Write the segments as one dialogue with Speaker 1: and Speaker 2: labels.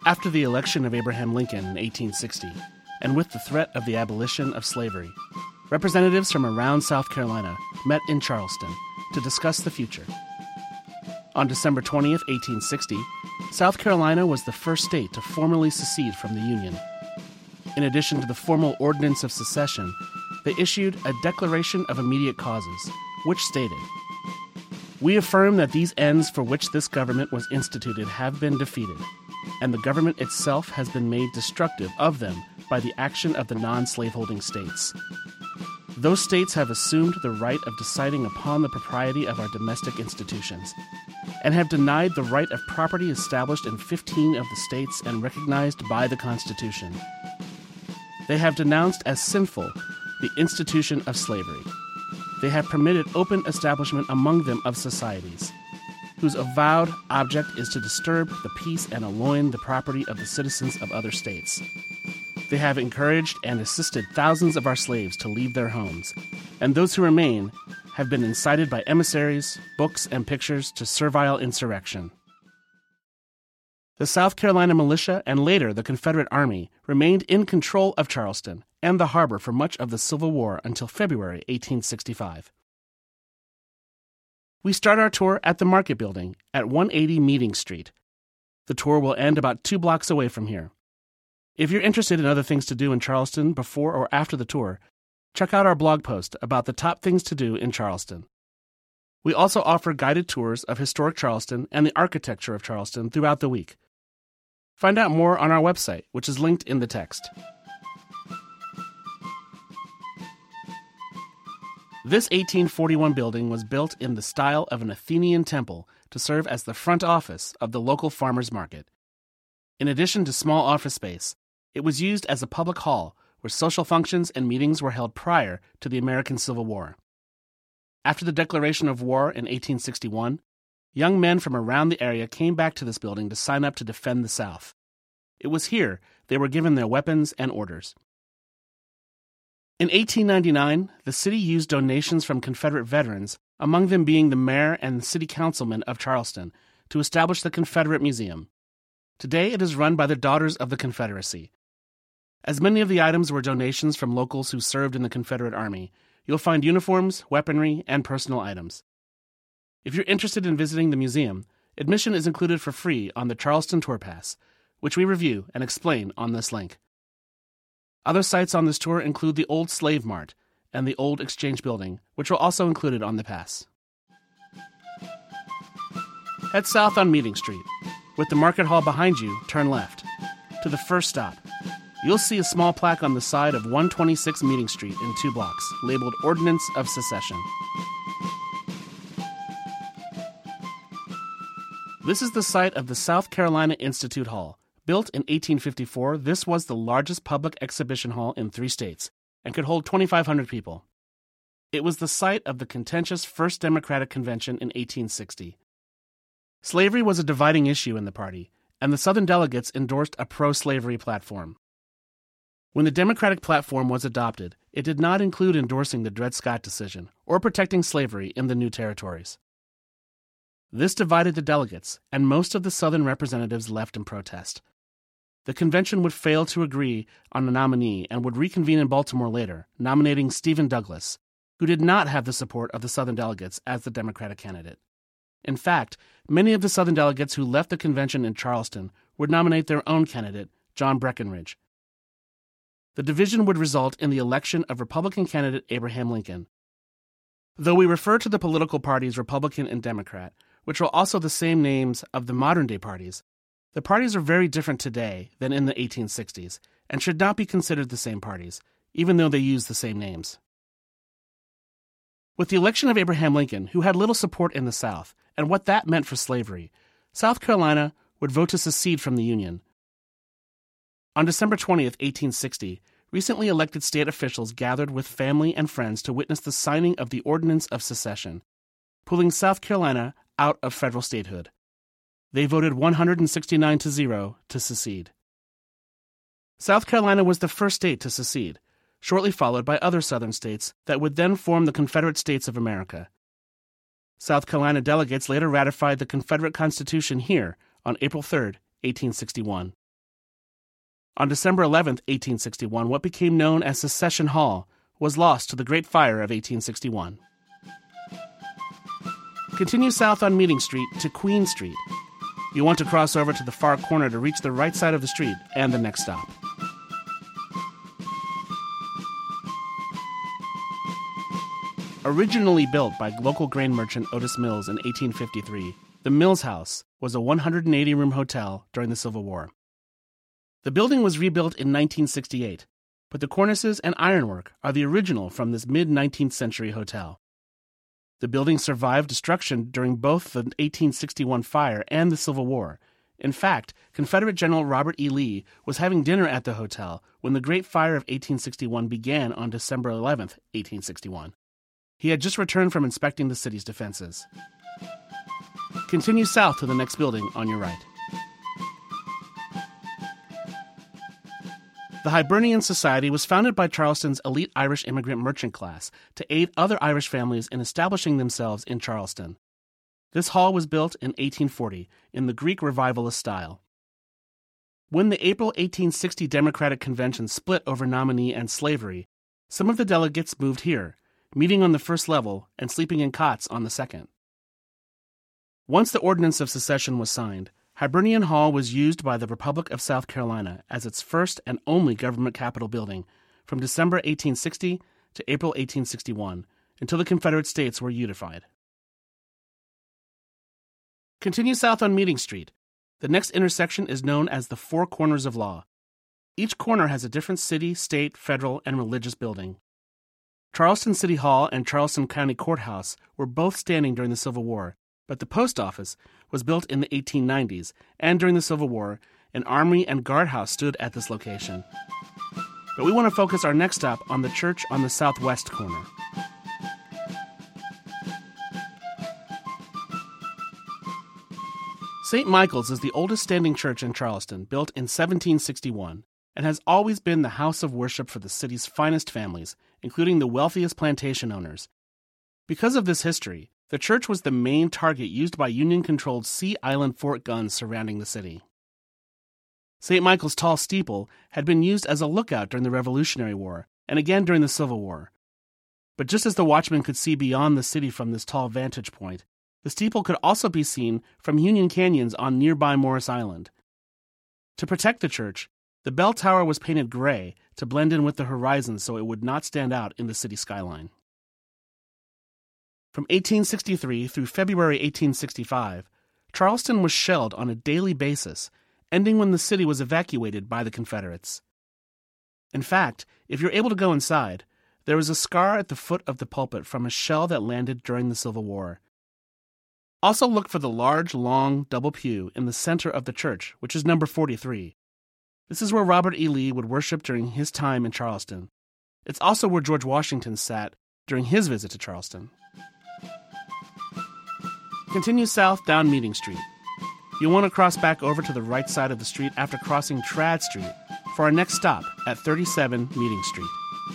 Speaker 1: After the election of Abraham Lincoln in 1860, and with the threat of the abolition of slavery, representatives from around South Carolina met in Charleston to discuss the future. On December 20th, 1860, South Carolina was the first state to formally secede from the Union. In addition to the formal Ordinance of Secession, they issued a Declaration of Immediate Causes, which stated, "We affirm that these ends for which this government was instituted have been defeated, and the government itself has been made destructive of them by the action of the non-slaveholding states. Those states have assumed the right of deciding upon the propriety of our domestic institutions, and have denied the right of property established in 15 of the states and recognized by the Constitution. They have denounced as sinful the institution of slavery. They have permitted open establishment among them of societies, whose avowed object is to disturb the peace and allure the property of the citizens of other states. They have encouraged and assisted thousands of our slaves to leave their homes, and those who remain have been incited by emissaries, books, and pictures to servile insurrection." The South Carolina militia and later the Confederate Army remained in control of Charleston and the harbor for much of the Civil War until February 1865. We start our tour at the Market Building at 180 Meeting Street. The tour will end about 2 blocks away from here. If you're interested in other things to do in Charleston before or after the tour, check out our blog post about the top things to do in Charleston. We also offer guided tours of historic Charleston and the architecture of Charleston throughout the week. Find out more on our website, which is linked in the text. This 1841 building was built in the style of an Athenian temple to serve as the front office of the local farmers market. In addition to small office space, it was used as a public hall where social functions and meetings were held prior to the American Civil War. After the declaration of war in 1861, young men from around the area came back to this building to sign up to defend the South. It was here they were given their weapons and orders. In 1899, the city used donations from Confederate veterans, among them being the mayor and city councilman of Charleston, to establish the Confederate Museum. Today it is run by the Daughters of the Confederacy. As many of the items were donations from locals who served in the Confederate Army, you'll find uniforms, weaponry, and personal items. If you're interested in visiting the museum, admission is included for free on the Charleston Tour Pass, which we review and explain on this link. Other sites on this tour include the Old Slave Mart and the Old Exchange Building, which are also included on the pass. Head south on Meeting Street. With the market hall behind you, turn left. To the first stop, you'll see a small plaque on the side of 126 Meeting Street in 2 blocks, labeled Ordinance of Secession. This is the site of the South Carolina Institute Hall. Built in 1854, this was the largest public exhibition hall in 3 states and could hold 2,500 people. It was the site of the contentious First Democratic Convention in 1860. Slavery was a dividing issue in the party, and the Southern delegates endorsed a pro-slavery platform. When the Democratic platform was adopted, it did not include endorsing the Dred Scott decision or protecting slavery in the new territories. This divided the delegates, and most of the Southern representatives left in protest. The convention would fail to agree on a nominee and would reconvene in Baltimore later, nominating Stephen Douglas, who did not have the support of the Southern delegates as the Democratic candidate. In fact, many of the Southern delegates who left the convention in Charleston would nominate their own candidate, John Breckinridge. The division would result in the election of Republican candidate Abraham Lincoln. Though we refer to the political parties Republican and Democrat, which are also the same names of the modern-day parties, the parties are very different today than in the 1860s and should not be considered the same parties, even though they use the same names. With the election of Abraham Lincoln, who had little support in the South, and what that meant for slavery, South Carolina would vote to secede from the Union. On December 20th, 1860, recently elected state officials gathered with family and friends to witness the signing of the Ordinance of Secession, pulling South Carolina out of federal statehood. They voted 169-0 to secede. South Carolina was the first state to secede, shortly followed by other southern states that would then form the Confederate States of America. South Carolina delegates later ratified the Confederate Constitution here on April 3, 1861. On December 11, 1861, what became known as Secession Hall was lost to the Great Fire of 1861. Continue south on Meeting Street to Queen Street. You want to cross over to the far corner to reach the right side of the street and the next stop. Originally built by local grain merchant Otis Mills in 1853, the Mills House was a 180-room hotel during the Civil War. The building was rebuilt in 1968, but the cornices and ironwork are the original from this mid-19th century hotel. The building survived destruction during both the 1861 fire and the Civil War. In fact, Confederate General Robert E. Lee was having dinner at the hotel when the Great Fire of 1861 began on December 11, 1861. He had just returned from inspecting the city's defenses. Continue south to the next building on your right. The Hibernian Society was founded by Charleston's elite Irish immigrant merchant class to aid other Irish families in establishing themselves in Charleston. This hall was built in 1840 in the Greek Revivalist style. When the April 1860 Democratic Convention split over nominee and slavery, some of the delegates moved here, meeting on the first level and sleeping in cots on the second. Once the Ordinance of Secession was signed, Hibernian Hall was used by the Republic of South Carolina as its first and only government capitol building from December 1860 to April 1861, until the Confederate States were unified. Continue south on Meeting Street. The next intersection is known as the Four Corners of Law. Each corner has a different city, state, federal, and religious building. Charleston City Hall and Charleston County Courthouse were both standing during the Civil War, but the post office was built in the 1890s, and during the Civil War, an armory and guardhouse stood at this location. But we want to focus our next stop on the church on the southwest corner. St. Michael's is the oldest standing church in Charleston, built in 1761, and has always been the house of worship for the city's finest families, including the wealthiest plantation owners. Because of this history, the church was the main target used by Union-controlled Sea Island fort guns surrounding the city. St. Michael's tall steeple had been used as a lookout during the Revolutionary War, and again during the Civil War. But just as the watchman could see beyond the city from this tall vantage point, the steeple could also be seen from Union Canyons on nearby Morris Island. To protect the church, the bell tower was painted gray to blend in with the horizon so it would not stand out in the city skyline. From 1863 through February 1865, Charleston was shelled on a daily basis, ending when the city was evacuated by the Confederates. In fact, if you're able to go inside, there is a scar at the foot of the pulpit from a shell that landed during the Civil War. Also look for the large, long, double pew in the center of the church, which is number 43. This is where Robert E. Lee would worship during his time in Charleston. It's also where George Washington sat during his visit to Charleston. Continue south down Meeting Street. You'll want to cross back over to the right side of the street after crossing Trad Street for our next stop at 37 Meeting Street.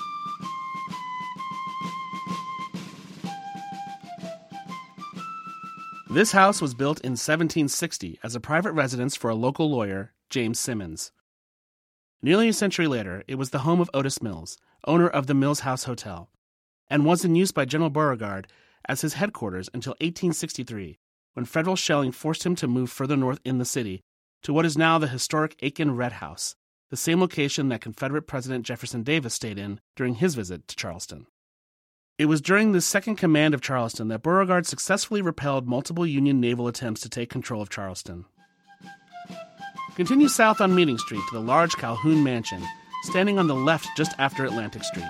Speaker 1: This house was built in 1760 as a private residence for a local lawyer, James Simmons. Nearly a century later, it was the home of Otis Mills, owner of the Mills House Hotel, and was in use by General Beauregard as his headquarters until 1863, when federal shelling forced him to move further north in the city to what is now the historic Aiken Red House, the same location that Confederate President Jefferson Davis stayed in during his visit to Charleston. It was during the second command of Charleston that Beauregard successfully repelled multiple Union naval attempts to take control of Charleston. Continue south on Meeting Street to the large Calhoun Mansion, standing on the left just after Atlantic Street.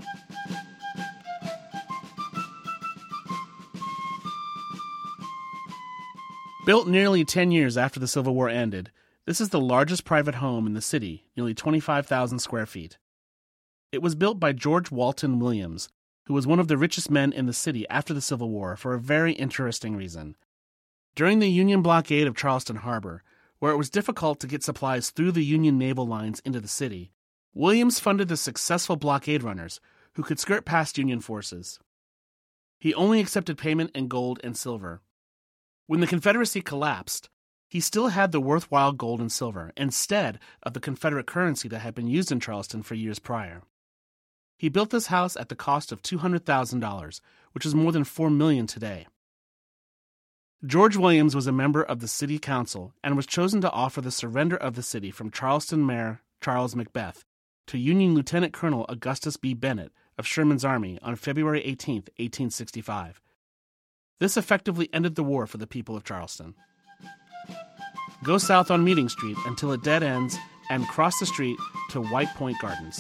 Speaker 1: Built nearly 10 years after the Civil War ended, this is the largest private home in the city, nearly 25,000 square feet. It was built by George Walton Williams, who was one of the richest men in the city after the Civil War for a very interesting reason. During the Union blockade of Charleston Harbor, where it was difficult to get supplies through the Union naval lines into the city, Williams funded the successful blockade runners who could skirt past Union forces. He only accepted payment in gold and silver. When the Confederacy collapsed, He still had the worthwhile gold and silver, instead of the Confederate currency that had been used in Charleston for years prior. He built this house at the cost of $200,000, which is more than $4 million today. George Williams was a member of the city council and was chosen to offer the surrender of the city from Charleston Mayor Charles Macbeth to Union Lieutenant Colonel Augustus B. Bennett of Sherman's army on February 18, 1865. This effectively ended the war for the people of Charleston. Go south on Meeting Street until it dead ends and cross the street to White Point Gardens.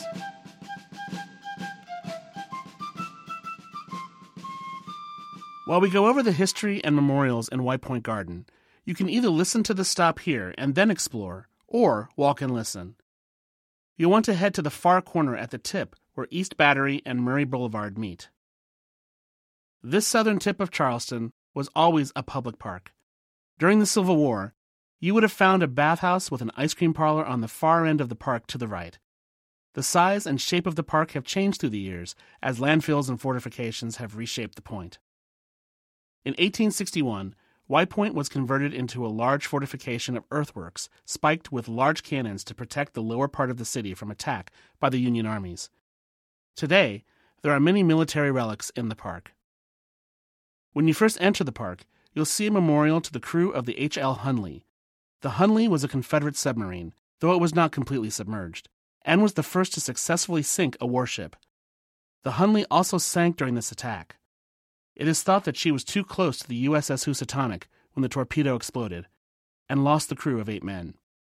Speaker 1: While we go over the history and memorials in White Point Garden, you can either listen to the stop here and then explore, or walk and listen. You'll want to head to the far corner at the tip where East Battery and Murray Boulevard meet. This southern tip of Charleston was always a public park. During the Civil War, you would have found a bathhouse with an ice cream parlor on the far end of the park to the right. The size and shape of the park have changed through the years as landfills and fortifications have reshaped the point. In 1861, White Point was converted into a large fortification of earthworks spiked with large cannons to protect the lower part of the city from attack by the Union armies. Today, there are many military relics in the park. When you first enter the park, you'll see a memorial to the crew of the H.L. Hunley. The Hunley was a Confederate submarine, though it was not completely submerged, and was the first to successfully sink a warship. The Hunley also sank during this attack. It is thought that she was too close to the USS Housatonic when the torpedo exploded, and lost the crew of 8 men.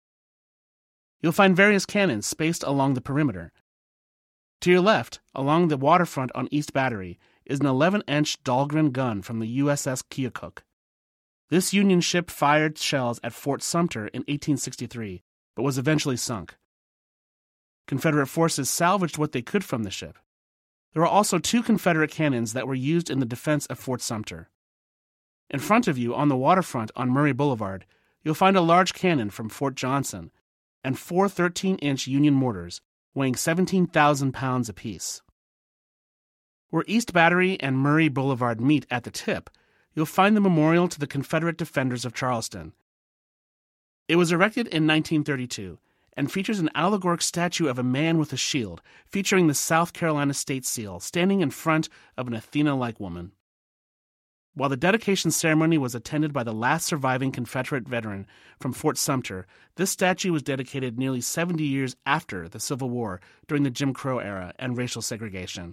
Speaker 1: You'll find various cannons spaced along the perimeter. To your left, along the waterfront on East Battery, is an 11-inch Dahlgren gun from the USS Keokuk. This Union ship fired shells at Fort Sumter in 1863, but was eventually sunk. Confederate forces salvaged what they could from the ship. There are also 2 Confederate cannons that were used in the defense of Fort Sumter. In front of you, on the waterfront on Murray Boulevard, you'll find a large cannon from Fort Johnson and 4 13-inch Union mortars, weighing 17,000 pounds apiece. Where East Battery and Murray Boulevard meet at the tip, you'll find the memorial to the Confederate defenders of Charleston. It was erected in 1932 and features an allegoric statue of a man with a shield, featuring the South Carolina state seal, standing in front of an Athena-like woman. While the dedication ceremony was attended by the last surviving Confederate veteran from Fort Sumter, this statue was dedicated nearly 70 years after the Civil War during the Jim Crow era and racial segregation.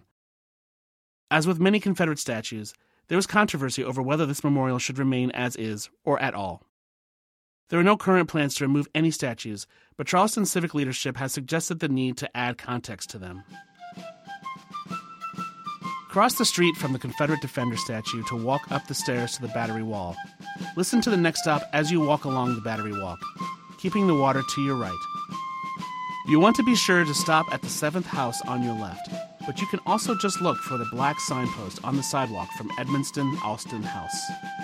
Speaker 1: As with many Confederate statues, there was controversy over whether this memorial should remain as is or at all. There are no current plans to remove any statues, but Charleston civic leadership has suggested the need to add context to them. Cross the street from the Confederate Defender statue to walk up the stairs to the Battery Wall. Listen to the next stop as you walk along the Battery Walk, keeping the water to your right. You want to be sure to stop at the 7th house on your left, but you can also just look for the black signpost on the sidewalk from Edmonston Alston House.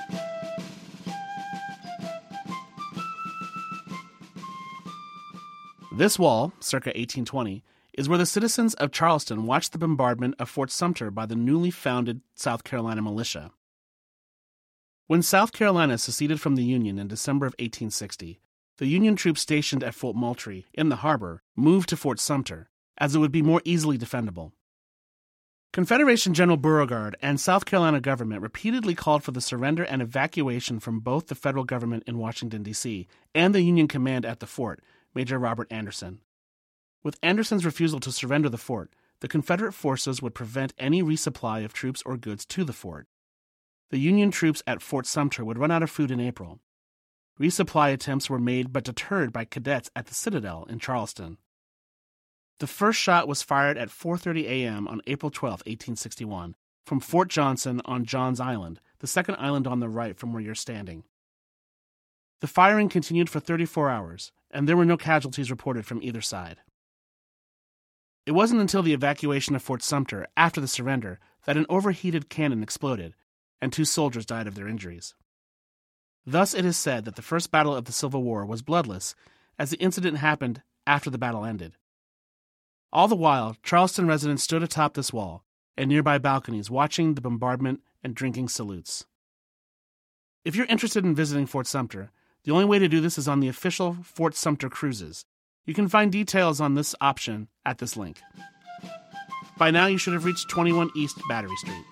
Speaker 1: This wall, circa 1820, is where the citizens of Charleston watched the bombardment of Fort Sumter by the newly founded South Carolina militia. When South Carolina seceded from the Union in December of 1860, the Union troops stationed at Fort Moultrie in the harbor moved to Fort Sumter, as it would be more easily defendable. Confederation General Beauregard and South Carolina government repeatedly called for the surrender and evacuation from both the federal government in Washington, D.C., and the Union command at the fort, Major Robert Anderson. With Anderson's refusal to surrender the fort, the Confederate forces would prevent any resupply of troops or goods to the fort. The Union troops at Fort Sumter would run out of food in April. Resupply attempts were made but deterred by cadets at the Citadel in Charleston. The first shot was fired at 4:30 a.m. on April 12, 1861, from Fort Johnson on Johns Island, the second island on the right from where you're standing. The firing continued for 34 hours, and there were no casualties reported from either side. It wasn't until the evacuation of Fort Sumter after the surrender that an overheated cannon exploded, and 2 soldiers died of their injuries. Thus it is said that the first battle of the Civil War was bloodless, as the incident happened after the battle ended. All the while, Charleston residents stood atop this wall and nearby balconies watching the bombardment and drinking salutes. If you're interested in visiting Fort Sumter, The only way to do this is on the official Fort Sumter cruises. You can find details on this option at this link. By now, you should have reached 21 East Battery Street.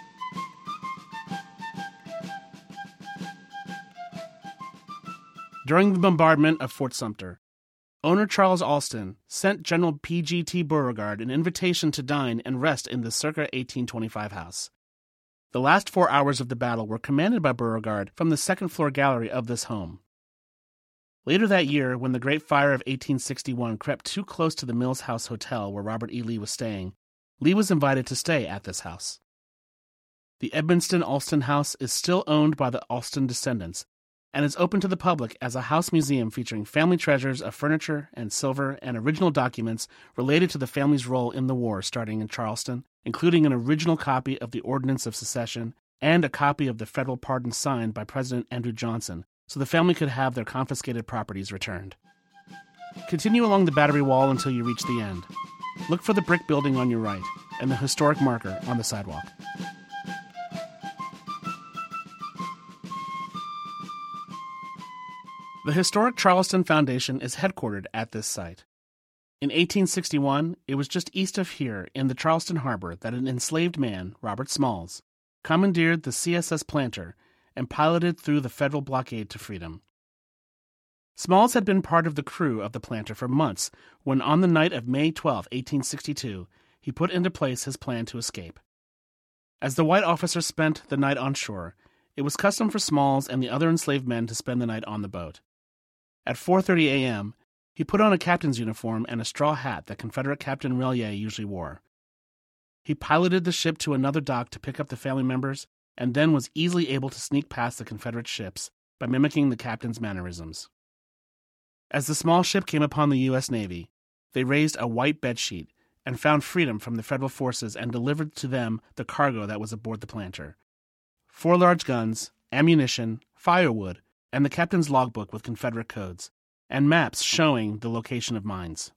Speaker 1: During the bombardment of Fort Sumter, owner Charles Alston sent General P.G.T. Beauregard an invitation to dine and rest in the circa 1825 house. The last 4 hours of the battle were commanded by Beauregard from the second-floor gallery of this home. Later that year, when the Great Fire of 1861 crept too close to the Mills House Hotel where Robert E. Lee was staying, Lee was invited to stay at this house. The Edmonston Alston House is still owned by the Alston descendants and is open to the public as a house museum featuring family treasures of furniture and silver and original documents related to the family's role in the war starting in Charleston, including an original copy of the Ordinance of Secession and a copy of the federal pardon signed by President Andrew Johnson, so the family could have their confiscated properties returned. Continue along the Battery Wall until you reach the end. Look for the brick building on your right and the historic marker on the sidewalk. The historic Charleston Foundation is headquartered at this site. In 1861, it was just east of here in the Charleston harbor that an enslaved man, Robert Smalls, commandeered the CSS Planter and piloted through the federal blockade to freedom. Smalls had been part of the crew of the Planter for months when on the night of May 12, 1862, he put into place his plan to escape. As the white officer spent the night on shore, it was custom for Smalls and the other enslaved men to spend the night on the boat. At 4:30 a.m., he put on a captain's uniform and a straw hat that Confederate Captain Relier usually wore. He piloted the ship to another dock to pick up the family members and then was easily able to sneak past the Confederate ships by mimicking the captain's mannerisms. As the small ship came upon the U.S. Navy, they raised a white bedsheet and found freedom from the Federal forces and delivered to them the cargo that was aboard the Planter: 4 large guns, ammunition, firewood, and the captain's logbook with Confederate codes, and maps showing the location of mines.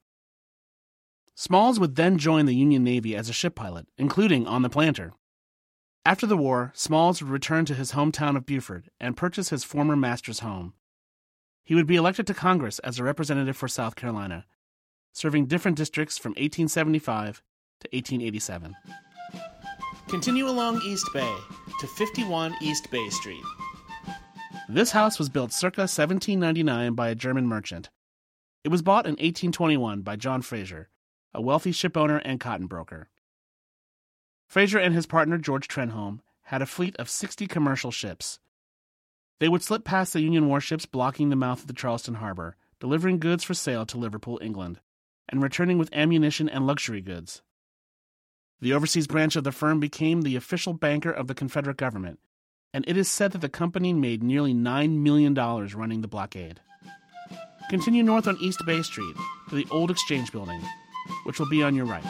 Speaker 1: Smalls would then join the Union Navy as a ship pilot, including on the Planter. After the war, Smalls would return to his hometown of Beaufort and purchase his former master's home. He would be elected to Congress as a representative for South Carolina, serving different districts from 1875 to 1887. Continue along East Bay to 51 East Bay Street. This house was built circa 1799 by a German merchant. It was bought in 1821 by John Fraser, a wealthy shipowner and cotton broker. Fraser and his partner George Trenholm had a fleet of 60 commercial ships. They would slip past the Union warships blocking the mouth of the Charleston harbor, delivering goods for sale to Liverpool, England, and returning with ammunition and luxury goods. The overseas branch of the firm became the official banker of the Confederate government, and it is said that the company made nearly $9 million running the blockade. Continue north on East Bay Street to the Old Exchange Building, which will be on your right.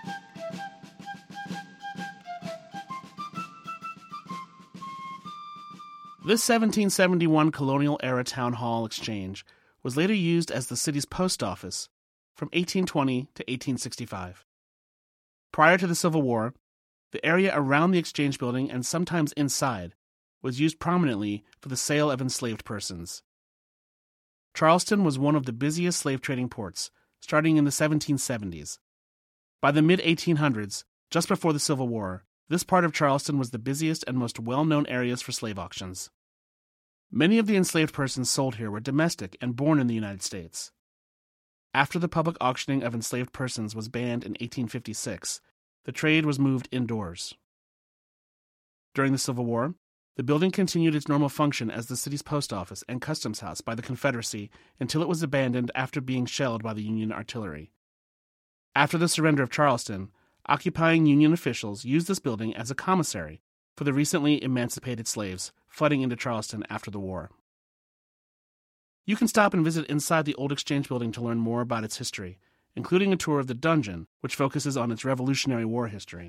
Speaker 1: This 1771 colonial-era town hall exchange was later used as the city's post office from 1820 to 1865. Prior to the Civil War, the area around the exchange building and sometimes inside was used prominently for the sale of enslaved persons. Charleston was one of the busiest slave trading ports, starting in the 1770s. By the mid-1800s, just before the Civil War, this part of Charleston was the busiest and most well-known areas for slave auctions. Many of the enslaved persons sold here were domestic and born in the United States. After the public auctioning of enslaved persons was banned in 1856, the trade was moved indoors. During the Civil War, the building continued its normal function as the city's post office and customs house by the Confederacy until it was abandoned after being shelled by the Union artillery. After the surrender of Charleston, occupying Union officials used this building as a commissary for the recently emancipated slaves flooding into Charleston after the war. You can stop and visit inside the Old Exchange Building to learn more about its history, including a tour of the dungeon, which focuses on its Revolutionary War history.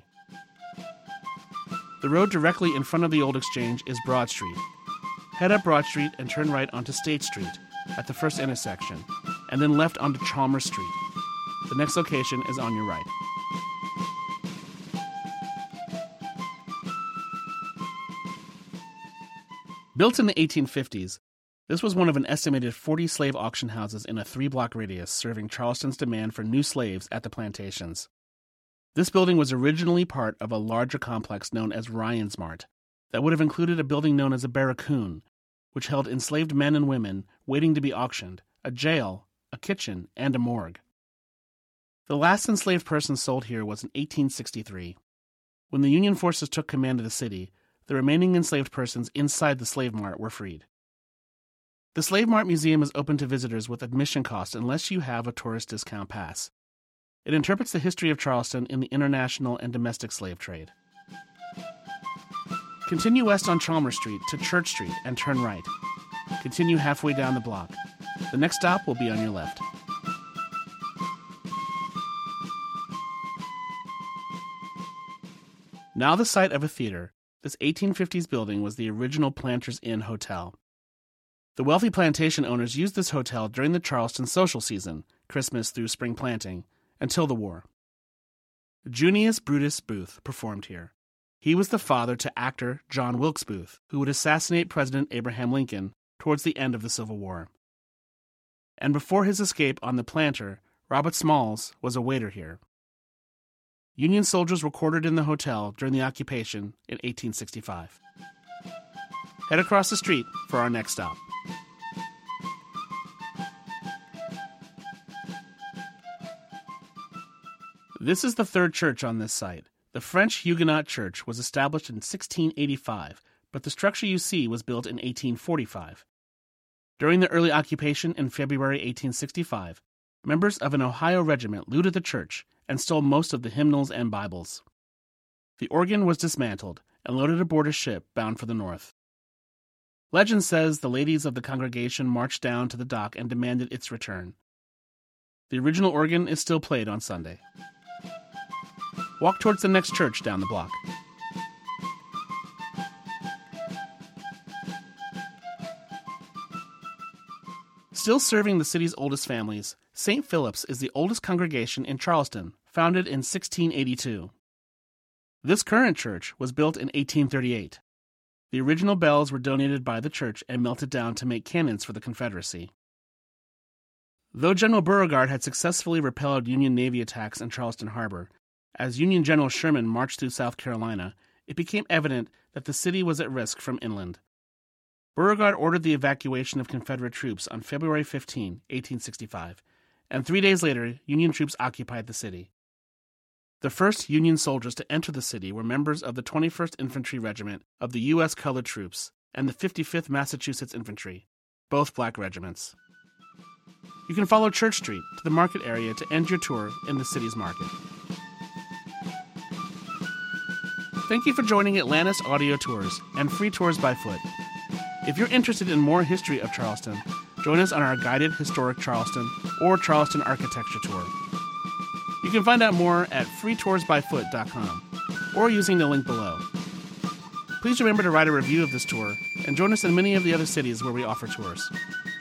Speaker 1: The road directly in front of the Old Exchange is Broad Street. Head up Broad Street and turn right onto State Street at the first intersection, and then left onto Chalmers Street. The next location is on your right. Built in the 1850s, This was one of an estimated 40 slave auction houses in a 3-block radius serving Charleston's demand for new slaves at the plantations. This building was originally part of a larger complex known as Ryan's Mart that would have included a building known as a barracoon, which held enslaved men and women waiting to be auctioned, a jail, a kitchen, and a morgue. The last enslaved person sold here was in 1863. When the Union forces took command of the city, the remaining enslaved persons inside the slave mart were freed. The Slave Mart Museum is open to visitors with admission costs unless you have a tourist discount pass. It interprets the history of Charleston in the international and domestic slave trade. Continue west on Chalmers Street to Church Street and turn right. Continue halfway down the block. The next stop will be on your left. Now the site of a theater, this 1850s building was the original Planters Inn Hotel. The wealthy plantation owners used this hotel during the Charleston social season, Christmas through spring planting, until the war. Junius Brutus Booth performed here. He was the father to actor John Wilkes Booth, who would assassinate President Abraham Lincoln towards the end of the Civil War. And before his escape on the Planter, Robert Smalls was a waiter here. Union soldiers were quartered in the hotel during the occupation in 1865. Head across the street for our next stop. This is the third church on this site. The French Huguenot Church was established in 1685, but the structure you see was built in 1845. During the early occupation in February 1865, members of an Ohio regiment looted the church and stole most of the hymnals and Bibles. The organ was dismantled and loaded aboard a ship bound for the north. Legend says the ladies of the congregation marched down to the dock and demanded its return. The original organ is still played on Sunday. Walk towards the next church down the block. Still serving the city's oldest families, St. Philip's is the oldest congregation in Charleston, founded in 1682. This current church was built in 1838. The original bells were donated by the church and melted down to make cannons for the Confederacy. Though General Beauregard had successfully repelled Union Navy attacks in Charleston Harbor, as Union General Sherman marched through South Carolina, it became evident that the city was at risk from inland. Beauregard ordered the evacuation of Confederate troops on February 15, 1865, and 3 days later, Union troops occupied the city. The first Union soldiers to enter the city were members of the 21st Infantry Regiment of the U.S. Colored Troops and the 55th Massachusetts Infantry, both black regiments. You can follow Church Street to the market area to end your tour in the city's market. Thank you for joining Atlantis Audio Tours and Free Tours by Foot. If you're interested in more history of Charleston, join us on our guided Historic Charleston or Charleston Architecture Tour. You can find out more at freetoursbyfoot.com or using the link below. Please remember to write a review of this tour and join us in many of the other cities where we offer tours.